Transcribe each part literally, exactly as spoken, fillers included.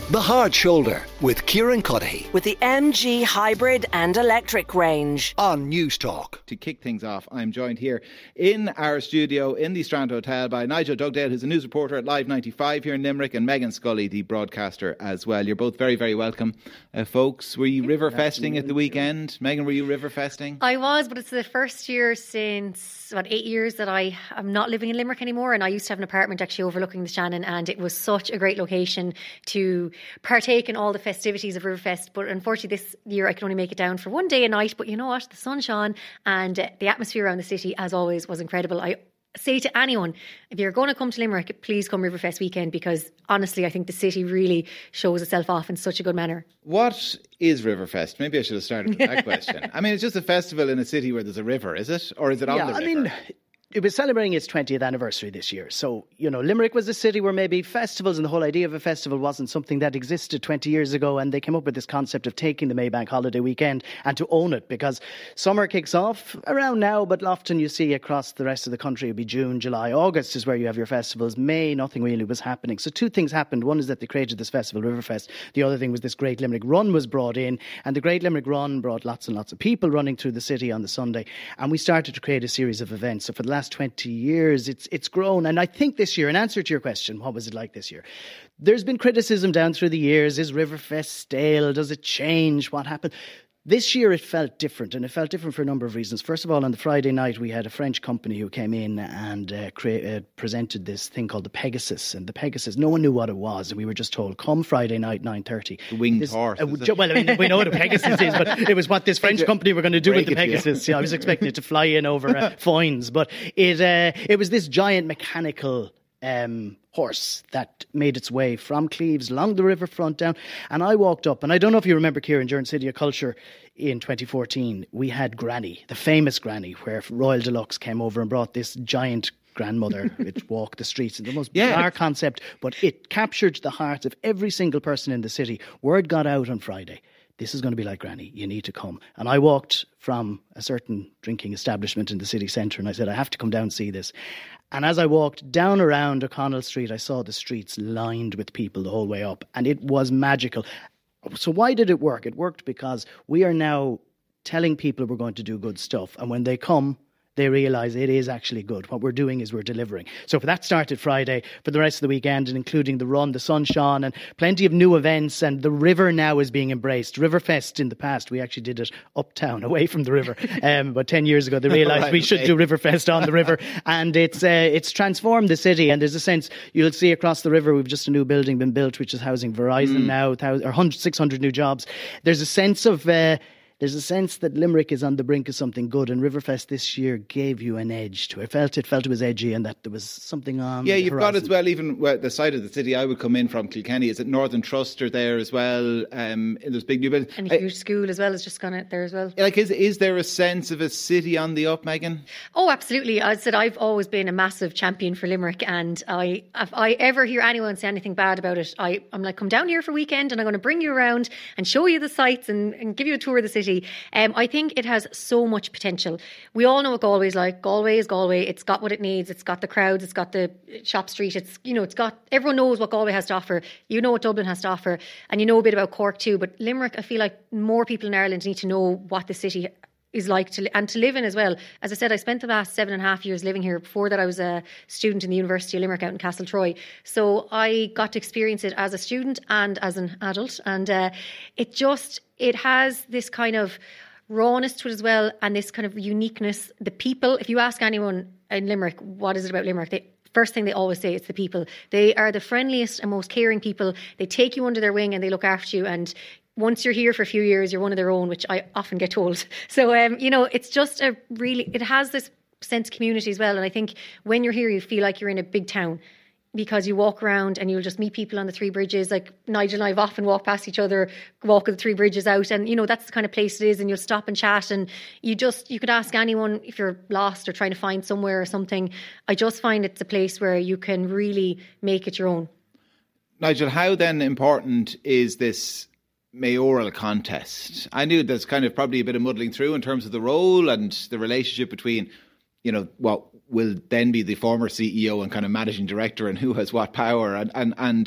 The Hard Shoulder with Kieran Cuddihy. With the M G hybrid and electric range. On News Talk. To kick things off, I'm joined here in our studio in the Strand Hotel by Nigel Dugdale, who's a news reporter at Live ninety-five here in Limerick, and Megan Scully, the broadcaster as well. You're both very, very welcome, uh, folks. Were you river festing at the weekend? Megan, were you river festing? I was, but it's the first year since about eight years that I am not living in Limerick anymore, and I used to have an apartment actually overlooking the Shannon, and it was such a great location to partake in all the festivities of Riverfest. But unfortunately this year I could only make it down for one day and night, but you know what, the sun shone and uh, the atmosphere around the city as always was incredible. I say to anyone, if you're going to come to Limerick, please come Riverfest weekend, because honestly I think the city really shows itself off in such a good manner. What is Riverfest? Maybe I should have started with that question. I mean, it's just a festival in a city where there's a river, is it? Or is it on yeah, the river? I mean, it was celebrating its twentieth anniversary this year. So, you know, Limerick was a city where maybe festivals and the whole idea of a festival wasn't something that existed twenty years ago. And they came up with this concept of taking the Maybank holiday weekend and to own it, because summer kicks off around now, but often you see across the rest of the country, it'll be June, July, August is where you have your festivals. May, nothing really was happening. So two things happened. One is that they created this festival, Riverfest. The other thing was this Great Limerick Run was brought in, and the Great Limerick Run brought lots and lots of people running through the city on the Sunday. And we started to create a series of events. So for the last twenty years, It's it's grown. And I think this year, in answer to your question, what was it like this year? There's been criticism down through the years. Is Riverfest stale? Does it change? What happened? This year it felt different, and it felt different for a number of reasons. First of all, on the Friday night, we had a French company who came in and uh, crea- uh, presented this thing called the Pegasus. And the Pegasus, no one knew what it was, and we were just told, come Friday night, nine thirty. The winged this, horse. Uh, well, I mean, we know what a Pegasus is, but it was what this French company were going to do with the Pegasus. Yeah, I was expecting it to fly in over uh, Foynes, but it uh, it was this giant mechanical Um, horse that made its way from Cleves along the riverfront down. And I walked up, and I don't know if you remember, Kieran, during City of Culture in twenty fourteen, we had Granny, the famous Granny, where Royal Deluxe came over and brought this giant grandmother which walked the streets. And the most yeah. bizarre concept, but it captured the hearts of every single person in the city. Word got out on Friday. This is going to be like Granny. You need to come. And I walked from a certain drinking establishment in the city centre, and I said, I have to come down and see this. And as I walked down around O'Connell Street, I saw the streets lined with people the whole way up, and it was magical. So why did it work? It worked because we are now telling people we're going to do good stuff, and when they come, they realise it is actually good. What we're doing is we're delivering. So for that started Friday, for the rest of the weekend, and including the run, the sun shone, and plenty of new events, and the river now is being embraced. Riverfest in the past, we actually did it uptown, away from the river. Um, but ten years ago, they realised right, we should okay. do Riverfest on the river, and it's uh, it's transformed the city. And there's a sense, you'll see across the river, we've just a new building been built, which is housing Verizon mm. now, or six hundred new jobs. There's a sense of... Uh, There's a sense that Limerick is on the brink of something good, and Riverfest this year gave you an edge to it. Felt it felt it was edgy, and that there was something on. Yeah, the you've horizon. got as well, even well, the side of the city I would come in from, Kilkenny, is it Northern Trust are there as well? Um, in those big new buildings, and a huge I, school as well has just gone out there as well. Like, is is there a sense of a city on the up, Megan? Oh, absolutely. I said I've always been a massive champion for Limerick, and I if I ever hear anyone say anything bad about it, I I'm like, come down here for a weekend, and I'm going to bring you around and show you the sights and, and give you a tour of the city. Um, I I think it has so much potential. We all know what Galway's like. Galway is Galway. It's got what it needs. It's got the crowds. It's got the shop street. It's, you know, it's got, everyone knows what Galway has to offer. You know what Dublin has to offer. And you know a bit about Cork too. But Limerick, I feel like more people in Ireland need to know what the city is like to and to live in as well. As I said, I spent the last seven and a half years living here. Before that, I was a student in the University of Limerick out in Castletroy. So I got to experience it as a student and as an adult. And uh, it just, it has this kind of rawness to it as well, and this kind of uniqueness. The people, if you ask anyone in Limerick, what is it about Limerick? They, first thing they always say, it's the people. They are the friendliest and most caring people. They take you under their wing and they look after you. And once you're here for a few years, you're one of their own, which I often get told. So, um, you know, it's just a really, it has this sense of community as well. And I think when you're here, you feel like you're in a big town, because you walk around and you'll just meet people on the three bridges. Like Nigel and I have often walked past each other, walk the three bridges out, and you know that's the kind of place it is. And you'll stop and chat, and you just you could ask anyone if you're lost or trying to find somewhere or something. I just find it's a place where you can really make it your own. Nigel, how then important is this mayoral contest? I knew there's kind of probably a bit of muddling through in terms of the role and the relationship between, you know, what will then be the former C E O and kind of managing director and who has what power, and, and, and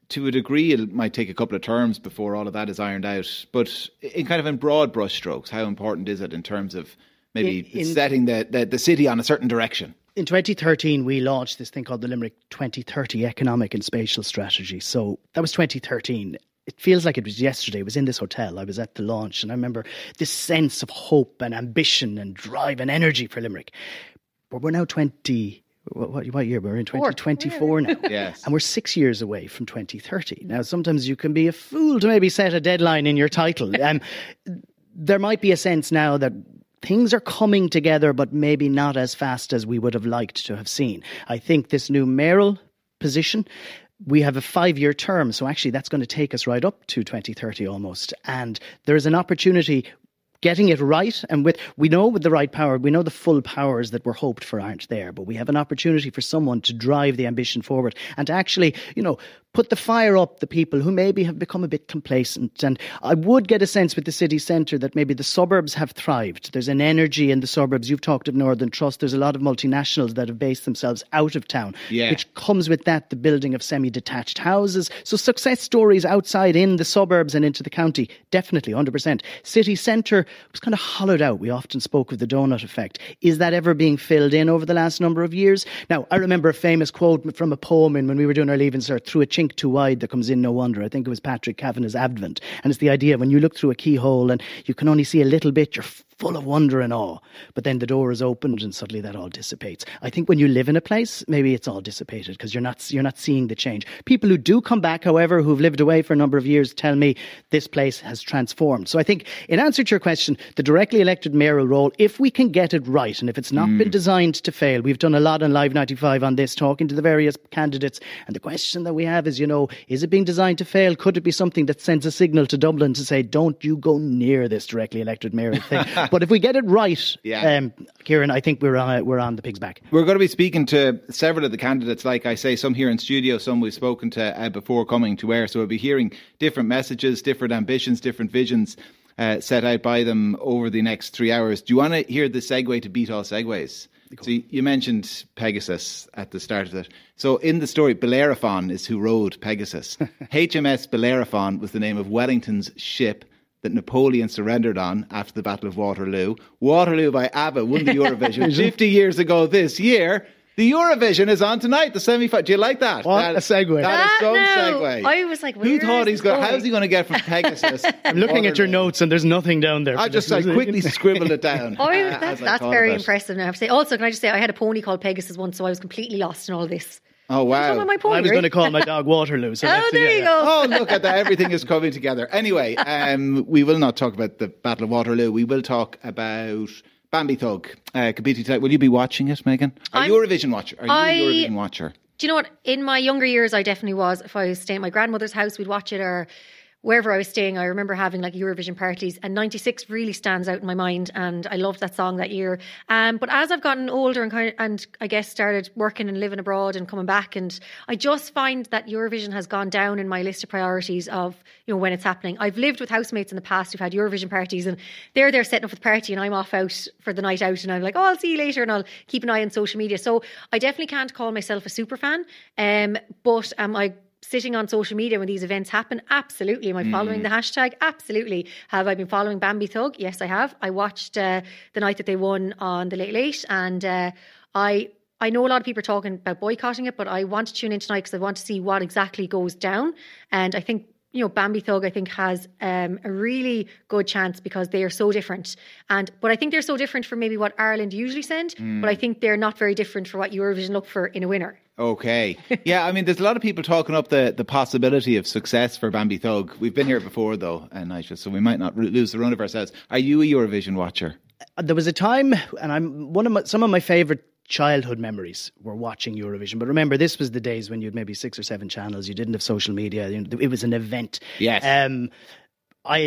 to a degree, it might take a couple of terms before all of that is ironed out. But in kind of in broad brushstrokes, how important is it in terms of maybe in, in, setting the, the, the city on a certain direction? In twenty thirteen, we launched this thing called the Limerick twenty thirty Economic and Spatial Strategy. So that was twenty thirteen. It feels like it was yesterday. It was in this hotel. I was at the launch, and I remember this sense of hope and ambition and drive and energy for Limerick. But we're now twenty... What, what year? We're in twenty twenty-four now. Yes. And we're six years away from twenty thirty. Now, sometimes you can be a fool to maybe set a deadline in your title. Um, there might be a sense now that things are coming together, but maybe not as fast as we would have liked to have seen. I think this new mayoral position, we have a five-year term, so actually that's going to take us right up to twenty thirty almost. And there is an opportunity getting it right, and with we know with the right power, we know the full powers that were hoped for aren't there, but we have an opportunity for someone to drive the ambition forward and to actually, you know, put the fire up the people who maybe have become a bit complacent. And I would get a sense with the city centre that maybe the suburbs have thrived. There's an energy in the suburbs. You've talked of Northern Trust. There's a lot of multinationals that have based themselves out of town, yeah. which comes with that, the building of semi-detached houses. So success stories outside in the suburbs and into the county, definitely, one hundred percent. City centre was kind of hollowed out. We often spoke of the donut effect. Is that ever being filled in over the last number of years? Now, I remember a famous quote from a poem in when we were doing our Leaving Cert, through a chink too wide that comes in no wonder. I think it was Patrick Kavanagh's Advent. And it's the idea when you look through a keyhole and you can only see a little bit, you're full of wonder and awe. But then the door is opened and suddenly that all dissipates. I think when you live in a place, maybe it's all dissipated because you're not you're not seeing the change. People who do come back, however, who've lived away for a number of years, tell me this place has transformed. So I think in answer to your question, the directly elected mayoral role, if we can get it right and if it's not mm. been designed to fail, we've done a lot on Live ninety-five on this, talking to the various candidates. And the question that we have is, you know, is it being designed to fail? Could it be something that sends a signal to Dublin to say, don't you go near this directly elected mayoral thing? But if we get it right, yeah. um, Kieran, I think we're on, we're on the pig's back. We're going to be speaking to several of the candidates, like I say, some here in studio, some we've spoken to uh, before coming to air. So we'll be hearing different messages, different ambitions, different visions uh, set out by them over the next three hours. Do you want to hear the segue to beat all segues? Cool. So you mentioned Pegasus at the start of it. So in the story, Bellerophon is who rode Pegasus. H M S Bellerophon was the name of Wellington's ship that Napoleon surrendered on after the Battle of Waterloo. Waterloo by ABBA won the Eurovision fifty years ago this year. The Eurovision is on tonight, the semi-final. Do you like that? What that, a segue. That is so no. segue. I was like, who thought he's going? How's he going to get from Pegasus? I'm looking Waterloo? at your notes and there's nothing down there. I just I quickly scribbled it down. Oh, uh, that's, that's very impressive now. I have to say. Also, can I just say, I had a pony called Pegasus once, so I was completely lost in all this. Oh, wow. My pony, I was right? going to call my dog Waterloo. So oh, there you go. Oh, look at that. Everything is coming together. Anyway, um, we will not talk about the Battle of Waterloo. We will talk about Bambi Thug. Uh, competing tonight. Will you be watching it, Megan? Are I'm, you a Eurovision watcher? Are you I, a Eurovision watcher? Do you know what? In my younger years, I definitely was. If I was staying at my grandmother's house, we'd watch it, or wherever I was staying. I remember having like Eurovision parties, and ninety-six really stands out in my mind, and I loved that song that year. Um, but as I've gotten older and kind of, and I guess started working and living abroad and coming back, and I just find that Eurovision has gone down in my list of priorities of, you know, when it's happening. I've lived with housemates in the past who've had Eurovision parties, and they're there setting up for the party, and I'm off out for the night out, and I'm like, oh, I'll see you later, and I'll keep an eye on social media. So I definitely can't call myself a super fan, um, but am I sitting on social media when these events happen? Absolutely. Am I following mm. the hashtag? Absolutely. Have I been following Bambi Thug? Yes, I have. I watched uh, the night that they won on the Late Late, and uh, I I know a lot of people are talking about boycotting it, but I want to tune in tonight because I want to see what exactly goes down. And I think, you know, Bambi Thug, I think, has um, a really good chance because they are so different. And but I think they're so different from maybe what Ireland usually send, mm. but I think they're not very different for what Eurovision look for in a winner. Okay. Yeah, I mean, there's a lot of people talking up the, the possibility of success for Bambi Thug. We've been here before, though, and uh, so we might not lose the run of ourselves. Are you a Eurovision watcher? There was a time, and I'm one of my, some of my favourite childhood memories were watching Eurovision. But remember, this was the days when you had maybe six or seven channels. You didn't have social media. It was an event. Yes. Um, I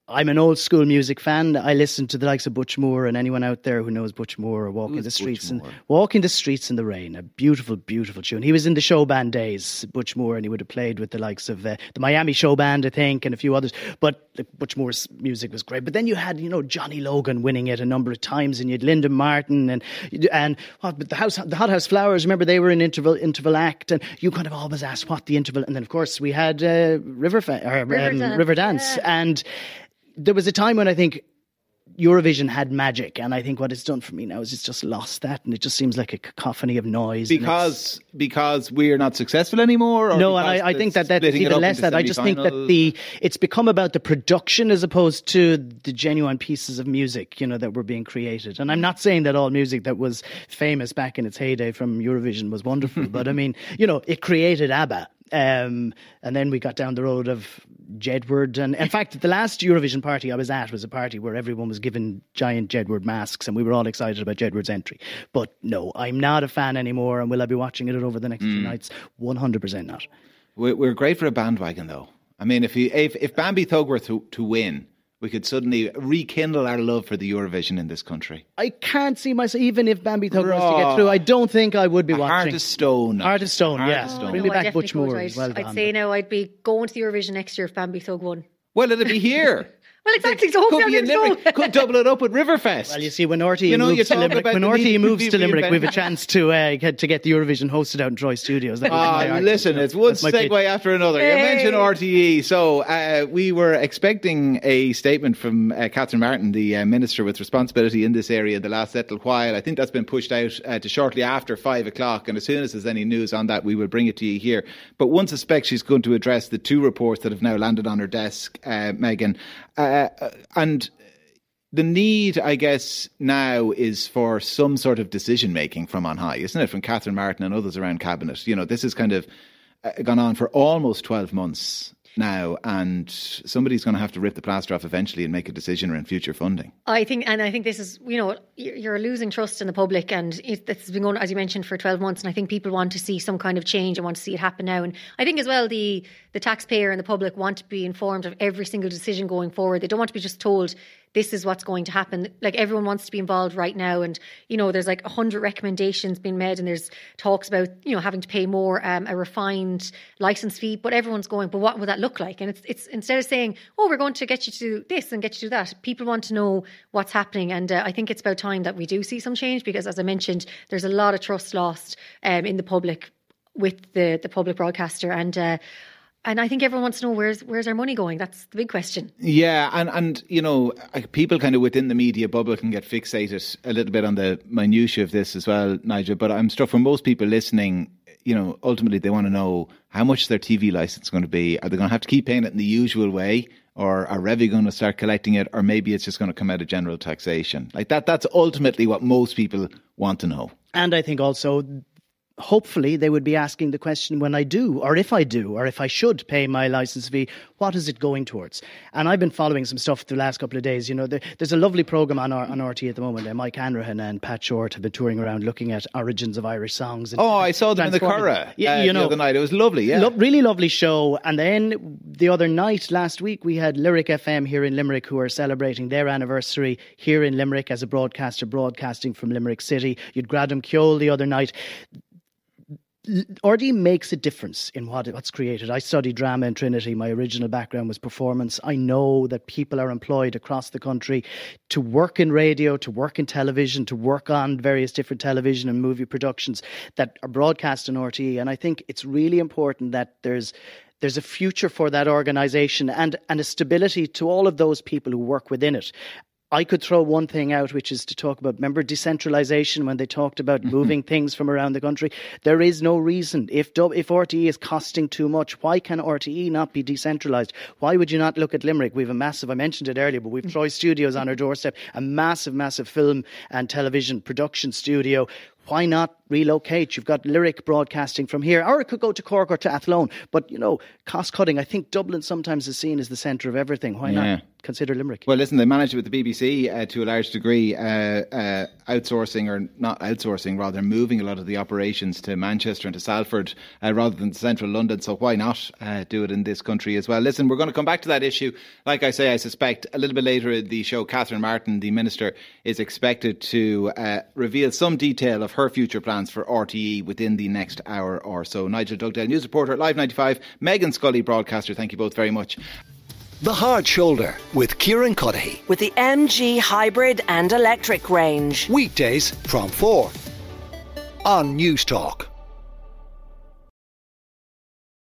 I'm an old school music fan. I listen to the likes of Butch Moore, and anyone out there who knows Butch Moore or Walking Who's the Streets Butch and Moore? Walking the Streets in the Rain, a beautiful, beautiful tune. He was in the show band days, Butch Moore, and he would have played with the likes of uh, the Miami Show Band, I think, and a few others. But like, Butch Moore's music was great. But then you had, you know, Johnny Logan winning it a number of times, and you had Linda Martin and and what, but the house, the Hot House Flowers. Remember, they were in interval interval act, and you kind of always asked what the interval. And then of course we had uh, River Fa- or, um, Riverdance, River Dance, yeah. and there was a time when I think Eurovision had magic, and I think what it's done for me now is it's just lost that, and it just seems like a cacophony of noise. and it's- Because because we're not successful anymore? Or no, and because I, I the think that that's splitting it even up less into that. I just think that semi-finals? the it's become about the production as opposed to the genuine pieces of music, you know, that were being created. And I'm not saying that all music that was famous back in its heyday from Eurovision was wonderful, but I mean, you know, it created ABBA. Um, and then we got down the road of Jedward. And in fact, the last Eurovision party I was at was a party where everyone was given giant Jedward masks, and we were all excited about Jedward's entry. But no, I'm not a fan anymore. And will I be watching it over the next few nights? one hundred percent not. We're, we're great for a bandwagon, though. I mean, if he, if, if Bambi Thug were to, to win, we could suddenly rekindle our love for the Eurovision in this country. I can't see myself, even if Bambi Thug was to Raw. get through, I don't think I would be A watching. Heart of Stone. Heart of Stone, Heart yeah. of Oh, Stone. Bring no, me I back definitely Butch could. Moore. I'd, Well I'd done. say now I'd be going to the Eurovision next year if Bambi Thug won. Well, it'll be here. Well, exactly. So Could hopefully be I'll in get Limerick. through. Could double it up with Riverfest. Well, you see, when R T E You know, you moves to talk Limerick, about when the R T E need to moves be to Limerick, we have a reinvented. chance to uh, get to get the Eurovision hosted out in Troy Studios. That would be my Ah, argument. listen, it's one That's my pitch. segue after another. You Hey. mentioned R T E. So uh, we were expecting a statement from uh, Catherine Martin, the uh, Minister with responsibility in this area, the last little while. I think that's been pushed out uh, to shortly after five o'clock. And as soon as there's any news on that, we will bring it to you here. But one suspects she's going to address the two reports that have now landed on her desk, uh, Megan. Uh, and the need, I guess, now is for some sort of decision making from on high, isn't it? From Catherine Martin and others around Cabinet. You know, this has kind of uh, gone on for almost twelve months now, and somebody's going to have to rip the plaster off eventually and make a decision around future funding. I think, and I think this is, you know, you're you're losing trust in the public, and it, it's been going, as you mentioned, for twelve months. And I think people want to see some kind of change and want to see it happen now. And I think as well, the the taxpayer and the public want to be informed of every single decision going forward. They don't want to be just told this is what's going to happen. Like, everyone wants to be involved right now. And, you know, there's like a hundred recommendations being made, and there's talks about, you know, having to pay more, um, a refined license fee, but everyone's going, but what would that look like? And it's, it's instead of saying, oh, we're going to get you to do this and get you to do that, people want to know what's happening. And uh, I think it's about time that we do see some change, because as I mentioned, there's a lot of trust lost um, in the public with the, the public broadcaster. And, uh, And I think everyone wants to know where's where's our money going. That's the big question. Yeah, and, and you know, people kind of within the media bubble can get fixated a little bit on the minutiae of this as well, Nigel. But I'm struck, for most people listening, you know, ultimately they want to know how much their T V license is going to be. Are they going to have to keep paying it in the usual way? Or are Revy going to start collecting it? Or maybe it's just going to come out of general taxation? Like that, that's ultimately what most people want to know. And I think also, hopefully they would be asking the question, when I do, or if I do, or if I should pay my licence fee, what is it going towards? And I've been following some stuff the last couple of days. You know, there, there's a lovely programme on, on R T at the moment. Uh, Mike Hanrahan and Pat Short have been touring around looking at origins of Irish songs. And Oh, I saw them in the transforming- Curragh Yeah, uh, you know, the other night. It was lovely, yeah. Lo- really lovely show. And then the other night, last week, we had Lyric F M here in Limerick, who are celebrating their anniversary here in Limerick as a broadcaster, broadcasting from Limerick City. You'd Gradam Kjol the other night. R D makes a difference in what what's created. I studied drama in Trinity. My original background was performance. I know that people are employed across the country to work in radio, to work in television, to work on various different television and movie productions that are broadcast on R T E. And I think it's really important that there's there's a future for that organisation and, and a stability to all of those people who work within it. I could throw one thing out, which is to talk about, remember decentralisation, when they talked about mm-hmm. moving things from around the country? There is no reason. If if R T E is costing too much, why can R T E not be decentralised? Why would you not look at Limerick? We have a massive, I mentioned it earlier, but we've Troy Studios on our doorstep, a massive, massive film and television production studio. why not relocate? You've got Lyric broadcasting from here, or it could go to Cork or to Athlone. But, you know, cost cutting, I think Dublin sometimes is seen as the centre of everything. Why yeah. not consider Limerick? Well, listen, they managed it with the B B C uh, to a large degree, uh, uh, outsourcing, or not outsourcing, rather moving a lot of the operations to Manchester and to Salford uh, rather than central London. So why not uh, do it in this country as well? Listen, we're going to come back to that issue. Like I say, I suspect a little bit later in the show, Catherine Martin, the Minister, is expected to uh, reveal some detail of her future plans for R T E within the next hour or so. Nigel Dugdale, news reporter at Live ninety-five, Megan Scully, broadcaster, thank you both very much. The Hard Shoulder with Kieran Cuddihy. With the M G hybrid and electric range. Weekdays from four on News Talk.